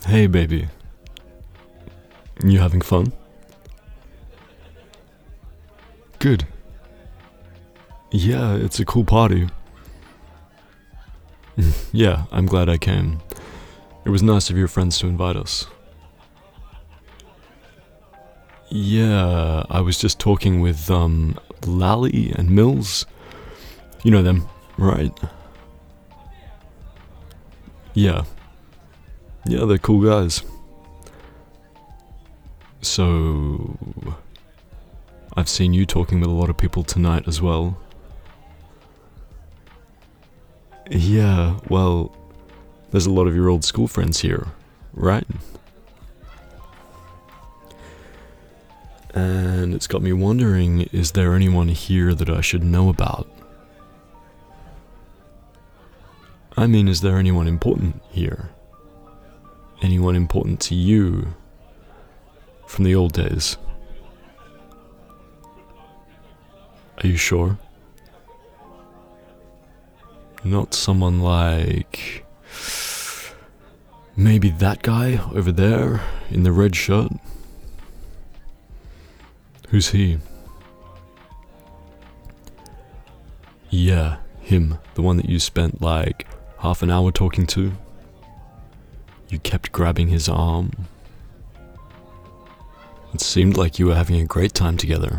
Hey baby, you having fun? Good. Yeah, it's a cool party. Yeah, I'm glad I came. It was nice of your friends to invite us. Yeah, I was just talking with, Lally and Mills. You know them, right? Yeah. Yeah, they're cool guys. So, I've seen you talking with a lot of people tonight as well. Yeah, well, there's a lot of your old school friends here, right? And it's got me wondering, is there anyone here that I should know about? I mean, is there anyone important here? Anyone important to you from the old days? Are you sure? Not someone like... maybe that guy over there in the red shirt? Who's he? Yeah, him. The one that you spent like half an hour talking to. You kept grabbing his arm. It seemed like you were having a great time together.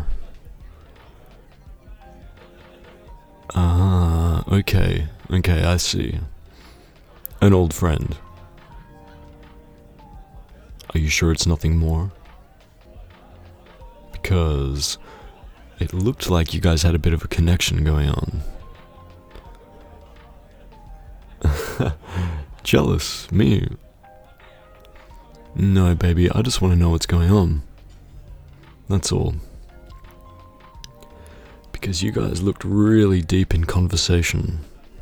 Ah, okay, I see. An old friend. Are you sure it's nothing more? Because it looked like you guys had a bit of a connection going on. Jealous? Me? No, baby, I just want to know what's going on. That's all. Because you guys looked really deep in conversation.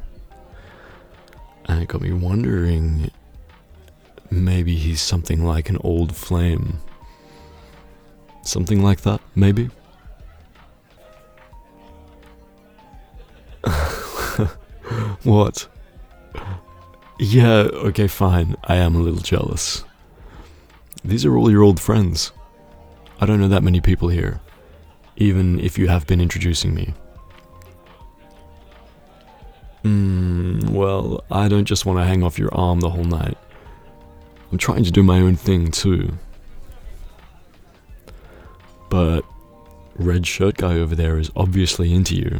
And it got me wondering, maybe he's something like an old flame. Something like that, maybe? What? Yeah, okay, fine. I am a little jealous. These are all your old friends. I don't know that many people here, even if you have been introducing me. Well, I don't just want to hang off your arm the whole night. I'm trying to do my own thing too. But red shirt guy over there is obviously into you.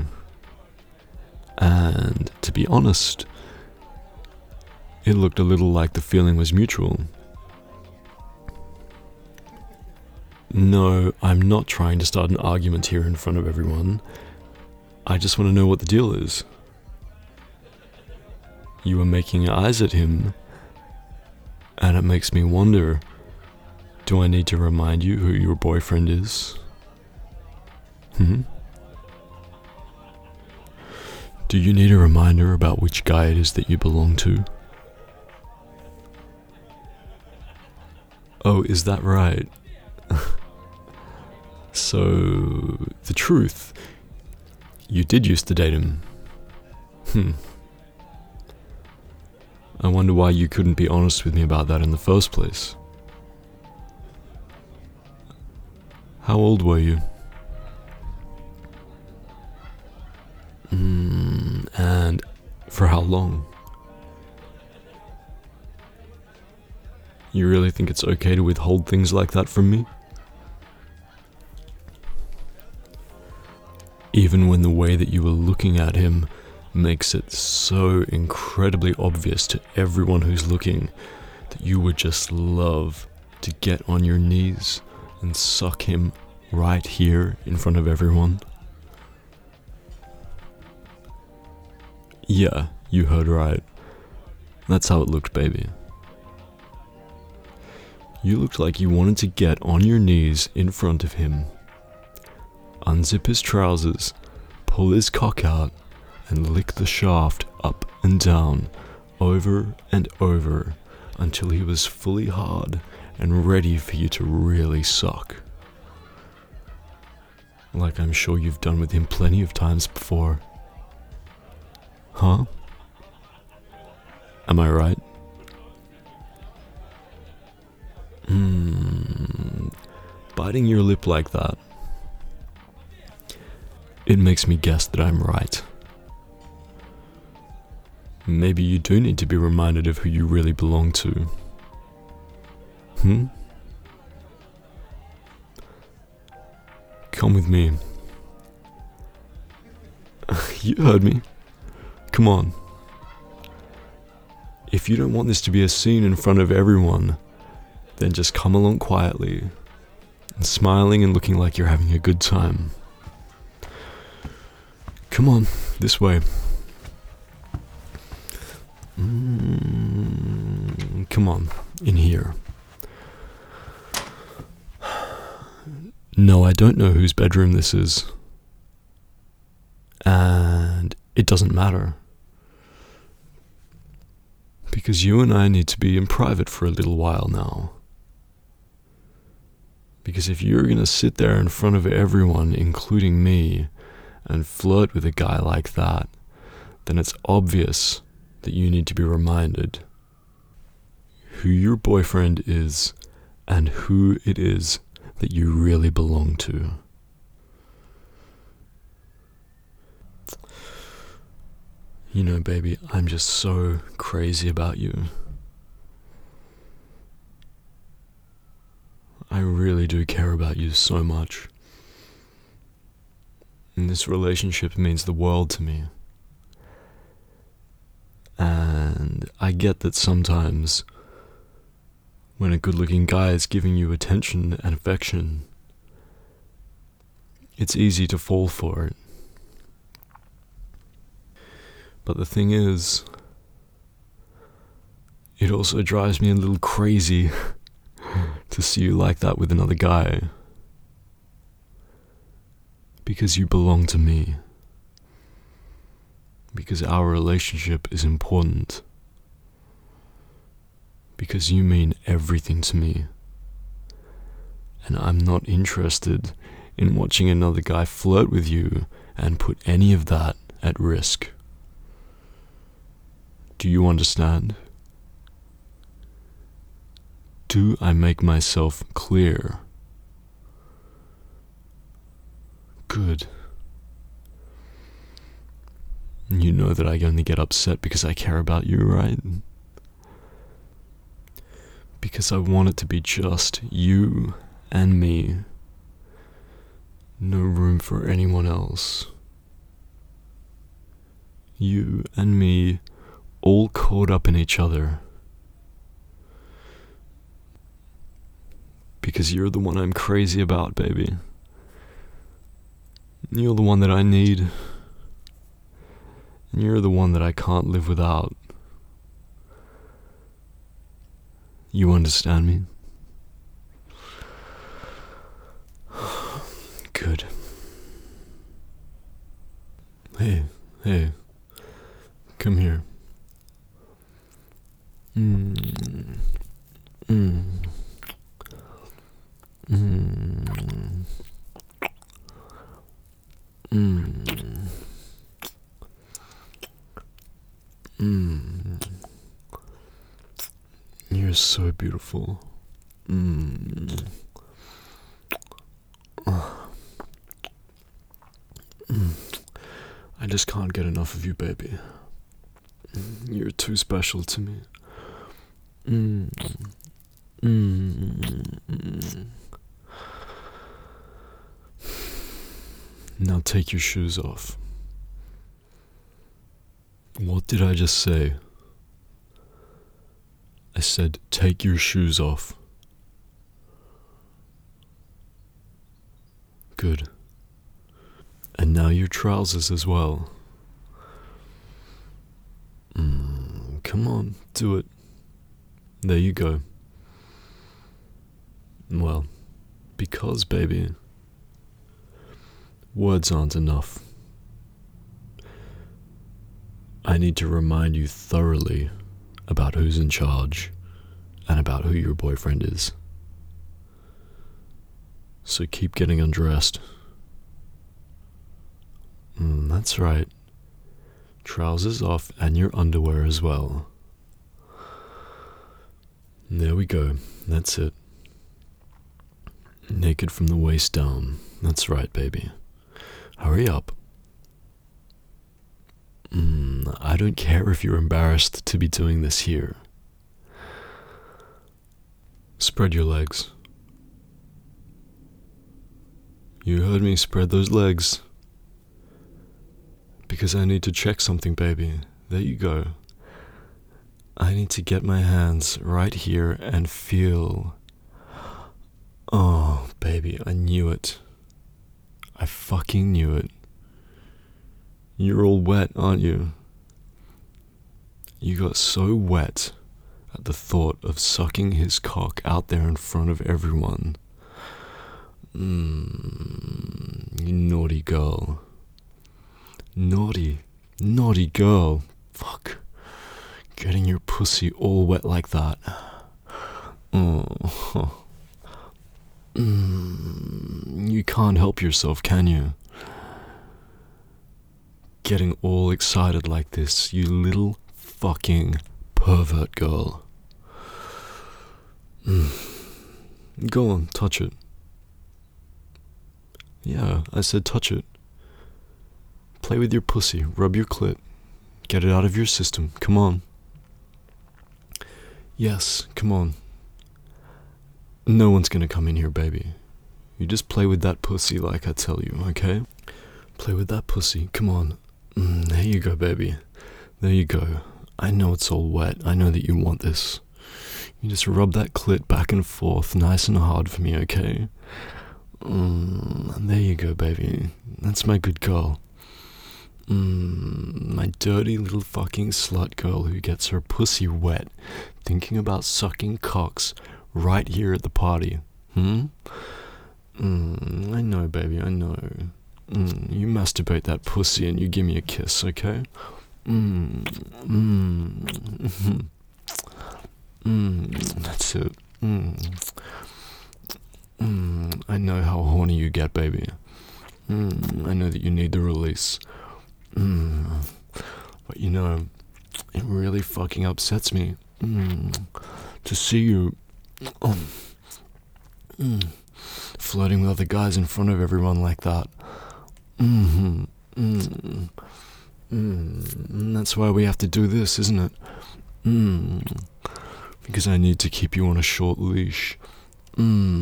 And to be honest, it looked a little like the feeling was mutual. No, I'm not trying to start an argument here in front of everyone. I just want to know what the deal is. You were making eyes at him, and it makes me wonder, do I need to remind you who your boyfriend is? Do you need a reminder about which guy it is that you belong to? Oh, is that right? So, the truth, you did used to date him. I wonder why you couldn't be honest with me about that in the first place. How old were you? And for how long? You really think it's okay to withhold things like that from me? Even when the way that you were looking at him makes it so incredibly obvious to everyone who's looking that you would just love to get on your knees and suck him right here in front of everyone. Yeah, you heard right. That's how it looked, baby. You looked like you wanted to get on your knees in front of him, unzip his trousers, pull his cock out, and lick the shaft up and down, over and over, until he was fully hard and ready for you to really suck. Like I'm sure you've done with him plenty of times before. Huh? Am I right? biting your lip like that, it makes me guess that I'm right. Maybe you do need to be reminded of who you really belong to. Come with me. You heard me. Come on. If you don't want this to be a scene in front of everyone, then just come along quietly, and smiling and looking like you're having a good time. Come on, this way. Come on, in here. No, I don't know whose bedroom this is. And it doesn't matter. Because you and I need to be in private for a little while now. Because if you're gonna sit there in front of everyone, including me, and flirt with a guy like that, then it's obvious that you need to be reminded who your boyfriend is and who it is that you really belong to. You know, baby, I'm just so crazy about you. I really do care about you so much. And this relationship means the world to me. And I get that sometimes when a good-looking guy is giving you attention and affection, it's easy to fall for it. But the thing is, it also drives me a little crazy to see you like that with another guy. Because you belong to me. Because our relationship is important. Because you mean everything to me. And I'm not interested in watching another guy flirt with you and put any of that at risk. Do you understand? Do I make myself clear? Good. You know that I only get upset because I care about you, right? Because I want it to be just you and me. No room for anyone else. You and me, all caught up in each other. Because you're the one I'm crazy about, baby. You're the one that I need. And you're the one that I can't live without. You understand me? Good. Hey, come here. You're so beautiful. I just can't get enough of you, baby. You're too special to me. Now take your shoes off. What did I just say? I said, take your shoes off. Good. And now your trousers as well. Come on, do it. There you go. Well, because, baby, words aren't enough. I need to remind you thoroughly about who's in charge and about who your boyfriend is. So keep getting undressed. That's right. Trousers off and your underwear as well. There we go. That's it. Naked from the waist down. That's right, baby. Hurry up. I don't care if you're embarrassed to be doing this here. Spread your legs. You heard me, spread those legs. Because I need to check something, baby. There you go. I need to get my hands right here and feel. Oh, baby, I knew it. I fucking knew it. You're all wet, aren't you? You got so wet at the thought of sucking his cock out there in front of everyone. You naughty girl. Naughty girl. Fuck. Getting your pussy all wet like that. You can't help yourself, can you? Getting all excited like this, you little fucking pervert girl. Go on, touch it. Yeah, I said touch it. Play with your pussy, rub your clit. Get it out of your system, come on. Yes, come on. No one's gonna come in here, baby. You just play with that pussy like I tell you, okay? Play with that pussy, come on. There you go, baby. There you go. I know it's all wet. I know that you want this. You just rub that clit back and forth nice and hard for me, okay? There you go, baby. That's my good girl. My dirty little fucking slut girl who gets her pussy wet thinking about sucking cocks right here at the party. I know, baby, I know. You masturbate that pussy and you give me a kiss, okay? That's it. I know how horny you get, baby. I know that you need the release. But you know, it really fucking upsets me to see you flirting with other guys in front of everyone like that. That's why we have to do this, isn't it? Because I need to keep you on a short leash. I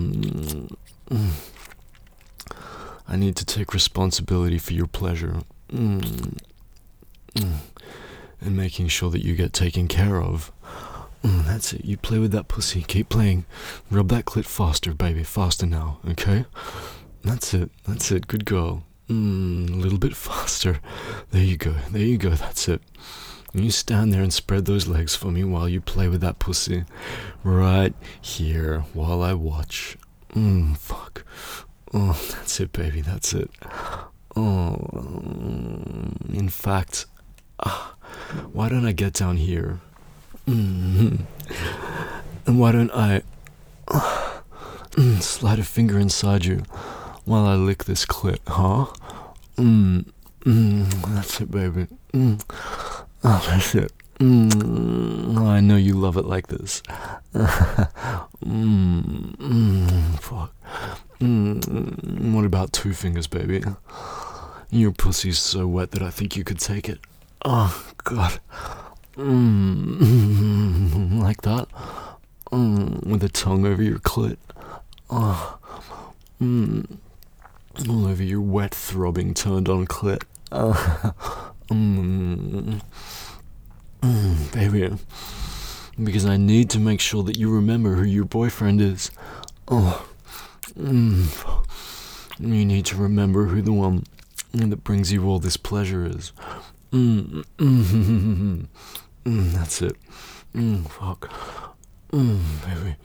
need to take responsibility for your pleasure. And making sure that you get taken care of. That's it. You play with that pussy. Keep playing. Rub that clit faster, baby. Faster now, okay? That's it. That's it. Good girl. A little bit faster. There you go. There you go. That's it. You stand there and spread those legs for me while you play with that pussy. Right here while I watch. Fuck. Oh, that's it, baby. That's it. Oh, in fact, why don't I get down here? And why don't I slide a finger inside you while I lick this clit, huh? That's it, baby. Oh, that's it. Oh, I know you love it like this. Fuck. What about 2 fingers, baby? Your pussy's so wet that I think you could take it. Oh, God. Like that. With a tongue over your clit. All over your wet, throbbing, turned-on clit. Baby. Because I need to make sure that you remember who your boyfriend is. You need to remember who the one that brings you all this pleasure is. That's it. Fuck. Baby.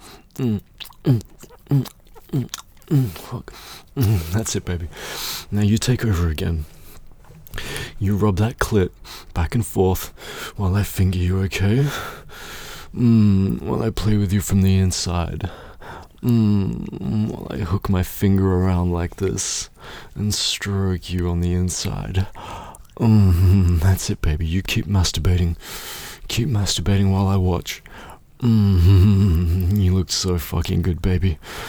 Fuck. That's it, baby. Now you take over again. You rub that clit back and forth while I finger you, okay? While I play with you from the inside. While I hook my finger around like this and stroke you on the inside. That's it, baby. You keep masturbating. Keep masturbating while I watch. You look so fucking good, baby.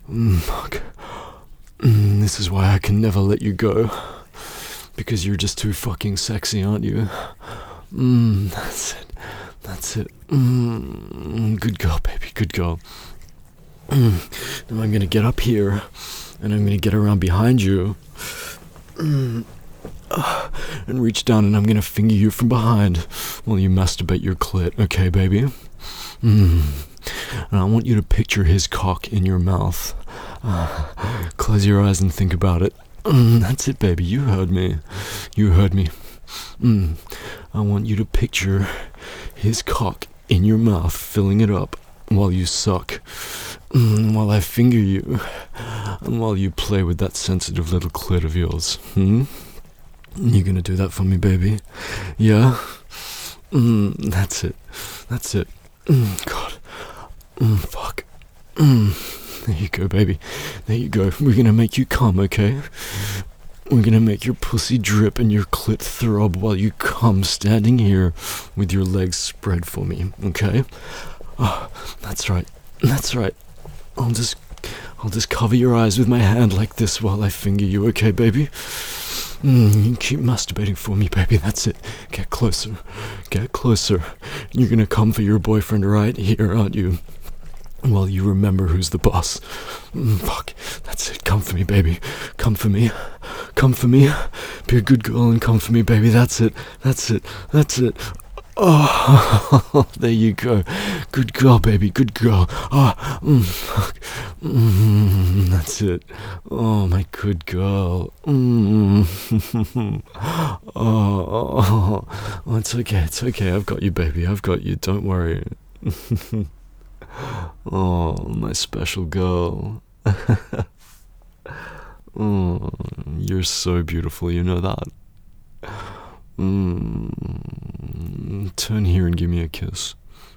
Fuck. This is why I can never let you go. Because you're just too fucking sexy, aren't you? That's it. That's it. Good girl, baby. Good girl. Now I'm gonna get up here, and I'm gonna get around behind you, and reach down, and I'm gonna finger you from behind while you masturbate your clit. Okay, baby? And I want you to picture his cock in your mouth. Close your eyes and think about it. That's it, baby. You heard me. You heard me. I want you to picture his cock in your mouth, filling it up while you suck, while I finger you, and while you play with that sensitive little clit of yours. You gonna do that for me, baby? Yeah? That's it. That's it. God. Fuck. There you go, baby. There you go. We're gonna make you come, okay? We're gonna make your pussy drip and your clit throb while you come standing here with your legs spread for me, okay? Oh, that's right. That's right. I'll just cover your eyes with my hand like this while I finger you, okay, baby? You keep masturbating for me, baby. That's it. Get closer. Get closer. You're gonna come for your boyfriend right here, aren't you? While you remember who's the boss. Fuck. That's it. Come for me, baby. Come for me. Come for me. Be a good girl and come for me, baby. That's it. That's it. That's it. Oh, there you go. Good girl, baby. Good girl. Fuck. That's it. Oh, my good girl. Oh, it's okay. It's okay. I've got you, baby. I've got you. Don't worry. Oh, my special girl. Oh, you're so beautiful, you know that. Turn here and give me a kiss.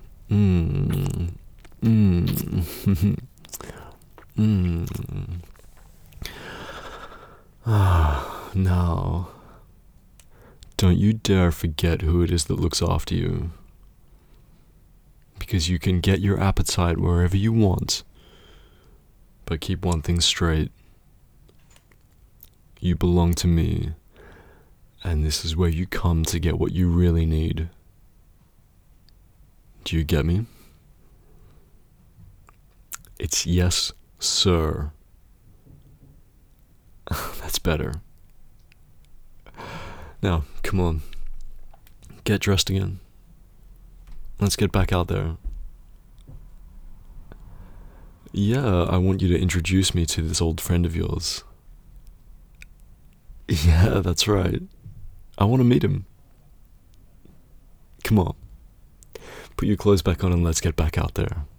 Now, don't you dare forget who it is that looks after you. Because you can get your appetite wherever you want. But keep one thing straight. You belong to me. And this is where you come to get what you really need. Do you get me? It's yes, sir. That's better. Now, come on. Get dressed again. Let's get back out there. Yeah, I want you to introduce me to this old friend of yours. Yeah, that's right. I want to meet him. Come on. Put your clothes back on and let's get back out there.